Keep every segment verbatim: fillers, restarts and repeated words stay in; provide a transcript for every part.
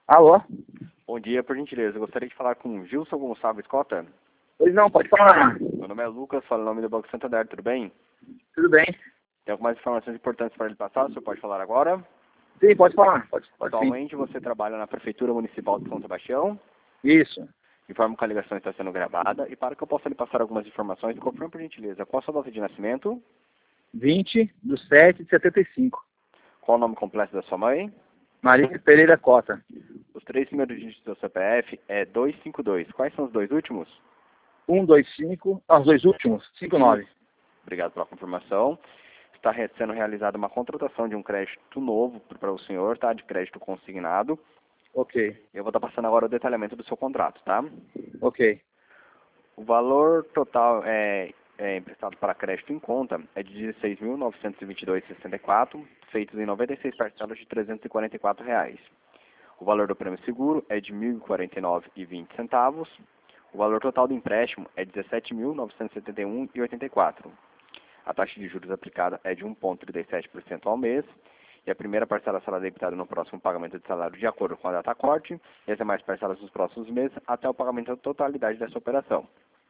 Alô? Bom dia, por gentileza. Eu gostaria de falar com o Gilson Gonçalves Cota. Pois não, pode falar. Meu nome é Lucas, falo em nome do Banco Santander, tudo bem? Tudo bem? Tem algumas informações importantes para ele passar, o senhor pode falar agora? Sim, pode falar. Pode, pode sim. Atualmente você trabalha na Prefeitura Municipal de São Sebastião. Isso. Informo que a ligação está sendo gravada e para que eu possa lhe passar algumas informações, confirme por gentileza qual a sua data de nascimento, vinte do sete de setenta e cinco. qual o nome completo da sua mãe, Maria Pereira Cota. os três primeiros dígitos do seu C P F é duzentos e cinquenta e dois. Quais são os dois últimos? cento e vinte e cinco. Ah, os dois últimos? cinquenta e nove. Obrigado pela confirmação. Está re- sendo realizada uma contratação de um crédito novo para o senhor, tá? De crédito consignado. Ok. Eu vou estar passando agora o detalhamento do seu contrato, tá? Ok. O valor total é, é emprestado para crédito em conta é de dezesseis mil novecentos e vinte e dois vírgula sessenta e quatro, feitos em noventa e seis parcelas de trezentos e quarenta e quatro reais. O valor do prêmio seguro é de mil e quarenta e nove reais e vinte centavos. O valor total do empréstimo é dezessete mil novecentos e setenta e um reais e oitenta e quatro. A taxa de juros aplicada é de um vírgula trinta e sete por cento ao mês. E a primeira parcela será debitada no próximo pagamento de salário de acordo com a data corte, e as demais parcelas nos próximos meses até o pagamento da totalidade dessa operação.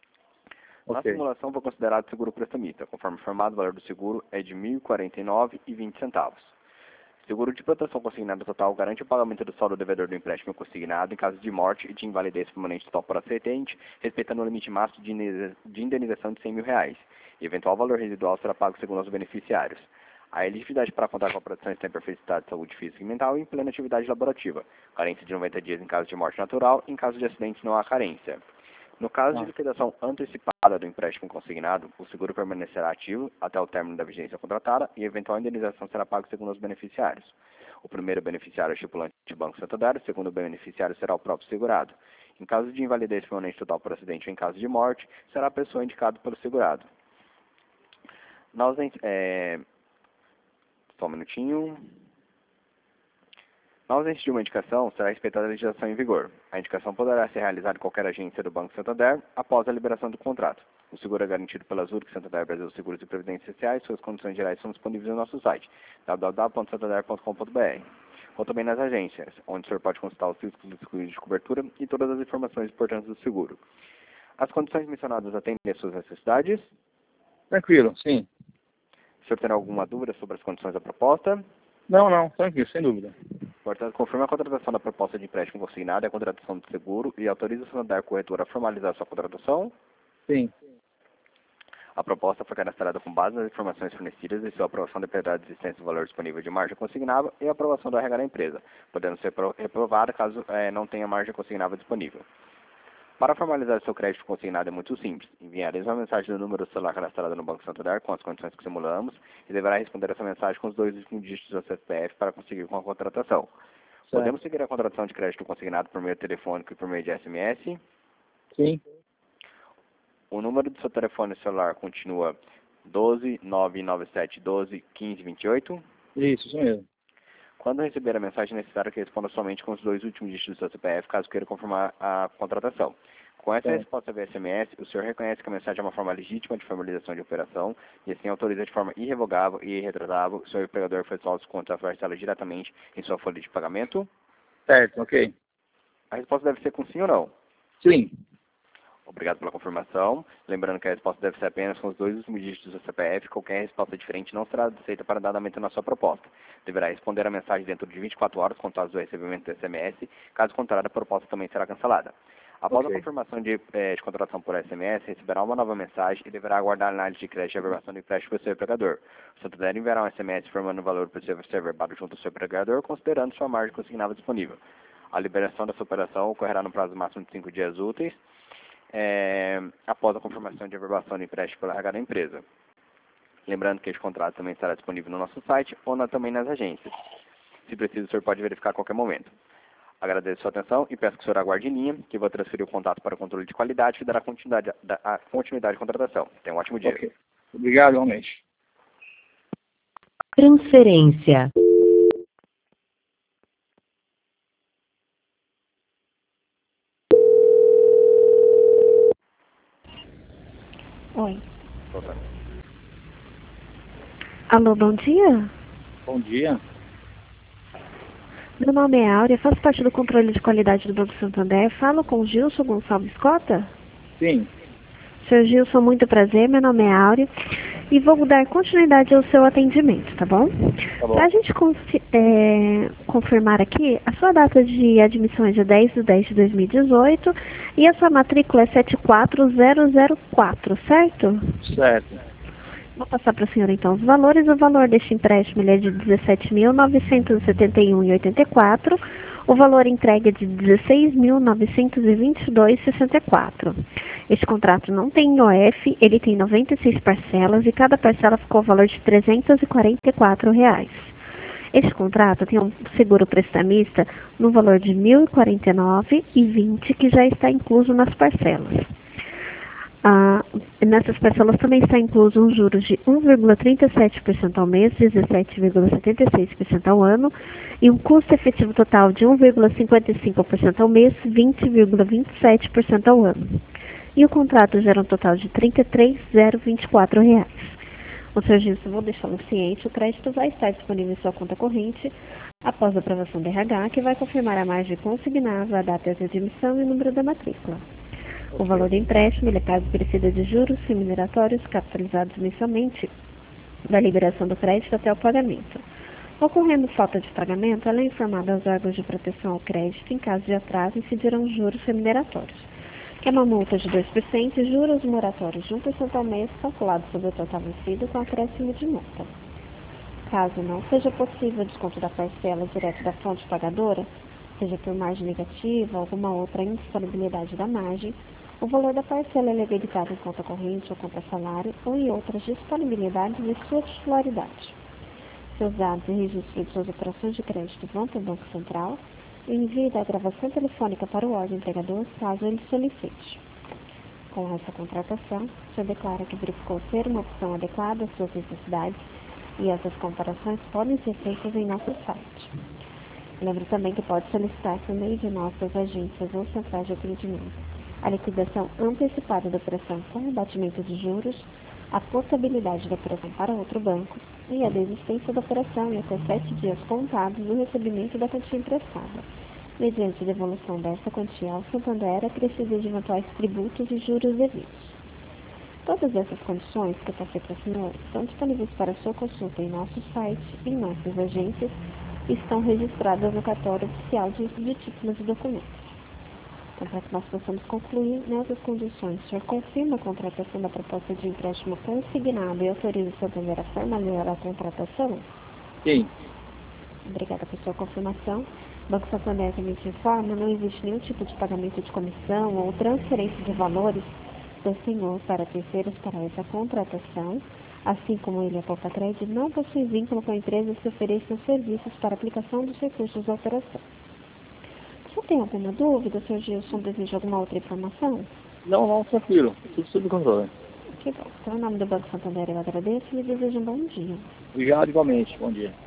Na Ok. simulação foi considerado seguro prestamista. Conforme informado, o valor do seguro é de mil e quarenta e nove reais e vinte centavos. Seguro de proteção consignado total garante o pagamento do saldo devedor do empréstimo consignado em caso de morte e de invalidez permanente total por acidente, respeitando o limite máximo de indeniza- de indenização de cem mil reais. E eventual valor residual será pago segundo os beneficiários. A elegibilidade para contar com a proteção está em perfeito estado de saúde física e mental e em plena atividade laborativa. Carência de noventa dias em caso de morte natural, em caso de acidente não há carência. No caso de Ah. liquidação antecipada do empréstimo consignado, o seguro permanecerá ativo até o término da vigência contratada e eventual indenização será paga segundo os beneficiários. O primeiro beneficiário é o estipulante do Banco Santander, o segundo beneficiário será o próprio segurado. Em caso de invalidez permanente total por acidente ou em caso de morte, será a pessoa indicada pelo segurado. Na ausência, é... Só um minutinho. Na ausência de uma indicação, será respeitada a legislação em vigor. A indicação poderá ser realizada em qualquer agência do Banco Santander após a liberação do contrato. O seguro é garantido pela Zurich Santander Brasil Seguros e Previdência Sociais. Suas condições gerais são disponíveis no nosso site w w w ponto santander ponto com ponto b r ou também nas agências, onde o senhor pode consultar os riscos dos excluídos de cobertura e todas as informações importantes do seguro. As condições mencionadas atendem às suas necessidades? Tranquilo, sim. O senhor terá alguma dúvida sobre as condições da proposta? Não, não, tranquilo, sem dúvida. Portanto, confirma a contratação da proposta de empréstimo consignado e a contratação do seguro e autoriza o Santander Corretora a formalizar sua contratação. Sim. A proposta foi cadastrada com base nas informações fornecidas e sua aprovação dependerá da existência do valor disponível de margem consignável e a aprovação do R H da empresa, podendo ser reprovada caso eh, não tenha margem consignável disponível. Para formalizar seu crédito consignado é muito simples. Enviaremos uma mensagem do número do celular cadastrado no Banco Santander com as condições que simulamos e deverá responder essa mensagem com os dois últimos dígitos do C P F para conseguir com a contratação. Certo. Podemos seguir a contratação de crédito consignado por meio telefônico e por meio de S M S. Sim. O número do seu telefone celular continua doze, nove nove sete, doze, quinze, vinte e oito. Isso, isso mesmo. Quando receber a mensagem, é necessário que responda somente com os dois últimos dígitos do seu C P F, caso queira confirmar a contratação. Com essa Certo. resposta via S M S, o senhor reconhece que a mensagem é uma forma legítima de formalização de operação e assim autoriza de forma irrevogável e irretratável o seu empregador efetuar os descontos da parcela diretamente em sua folha de pagamento? Certo, ok. A resposta deve ser com sim ou não. Sim. Obrigado pela confirmação. Lembrando que a resposta deve ser apenas com os dois últimos dígitos do C P F. Qualquer resposta diferente não será aceita para andamento na sua proposta. Deverá responder a mensagem dentro de vinte e quatro horas, contados do recebimento do S M S. Caso contrário, a proposta também será cancelada. Após Ok. a confirmação de, eh, de contratação por S M S, receberá uma nova mensagem e deverá aguardar a análise de crédito e averbação do empréstimo pelo seu empregador. O Santander enviará um S M S informando o valor para ser averbado junto ao seu empregador, considerando sua margem consignável disponível. A liberação dessa operação ocorrerá no prazo máximo de cinco dias úteis, É, após a confirmação de averbação do empréstimo pela R H da empresa. Lembrando que este contrato também estará disponível no nosso site ou na, também nas agências. Se preciso, o senhor pode verificar a qualquer momento. Agradeço a sua atenção e peço que o senhor aguarde em linha, que eu vou transferir o contato para o controle de qualidade, que dará continuidade, da, a continuidade de contratação. Tenha um ótimo dia. Ok. Obrigado, realmente. Transferência. Oi. Voltando. Alô, bom dia? Bom dia. Meu nome é Áurea, faço parte do controle de qualidade do Banco Santander. Falo com o Gilson Gonçalves Cota? Sim. Seu Gilson, muito prazer, meu nome é Áurea e vou dar continuidade ao seu atendimento, tá bom? Tá bom. Para a gente confi é, confirmar aqui, a sua data de admissão é de dez de dez de dois mil e dezoito e a sua matrícula é sete quatro zero zero quatro, certo? Certo. Vou passar para a senhora então os valores. O valor deste empréstimo ele é de dezessete mil novecentos e setenta e um reais e oitenta e quatro centavos. O valor entregue é de dezesseis mil novecentos e vinte e dois reais e sessenta e quatro centavos. Este contrato não tem I O F, ele tem noventa e seis parcelas e cada parcela ficou o valor de trezentos e quarenta e quatro reais. Este contrato tem um seguro prestamista no valor de mil e quarenta e nove reais e vinte centavos, que já está incluso nas parcelas. Ah, nessas parcelas também está incluso um juros de um vírgula trinta e sete por cento ao mês, dezessete vírgula setenta e seis por cento ao ano, e um custo efetivo total de um vírgula cinquenta e cinco por cento ao mês, vinte vírgula vinte e sete por cento ao ano. E o contrato gera um total de trinta e três mil e vinte e quatro reais. O senhor Gilson, vou deixá-lo ciente, o crédito vai estar disponível em sua conta corrente após a aprovação do R H, que vai confirmar a margem consignada, a data de admissão e o número da matrícula. O valor do empréstimo ele é pago precisa de juros remuneratórios capitalizados mensalmente da liberação do crédito até o pagamento. Ocorrendo falta de pagamento, ela é informada aos órgãos de proteção ao crédito. Em caso de atraso, incidirão juros remuneratórios, que é uma multa de dois por cento e juros moratórios de um por cento ao mês, calculado sobre o total vencido com acréscimo de multa. Caso não seja possível o desconto da parcela direto da fonte pagadora, seja por margem negativa ou alguma outra indisponibilidade da margem, o valor da parcela é debitado em conta corrente ou conta salário ou em outras disponibilidades de sua titularidade. Seus dados e registro de suas operações de crédito vão para o Banco Central e envie da gravação telefônica para o órgão empregador caso ele solicite. Com essa contratação, o senhor declara que verificou ser uma opção adequada às suas necessidades e essas comparações podem ser feitas em nosso site. Lembre também que pode solicitar por meio de nossas agências ou centrais de atendimento a liquidação antecipada da operação com abatimento de juros, a portabilidade da operação para outro banco e a desistência da operação em até sete dias contados do recebimento da quantia emprestada, mediante devolução dessa quantia ao Santander acrescida de eventuais tributos e juros devidos. Todas essas condições que eu passei para o senhor estão disponíveis para sua consulta em nosso site, em nossas agências e estão registradas no cartório oficial de, de títulos e documentos. Então, para que nós possamos concluir nessas condições, o senhor confirma a contratação da proposta de empréstimo consignado e autoriza o Santander a formalizar a contratação? Sim. Obrigada por sua confirmação. O Banco Santander também te informa, não existe nenhum tipo de pagamento de comissão ou transferência de valores do senhor para terceiros para essa contratação, assim como ele, a Poupa Crédito, não possui vínculo com a empresa que ofereça serviços para aplicação dos recursos da operação. Você tem alguma dúvida, senhor Gilson? Deseja alguma outra informação? Não, não, tranquilo. Tudo sob controle. Que bom. Então, em nome do Banco Santander, eu agradeço e lhe desejo um bom dia. Obrigado igualmente. Bom dia.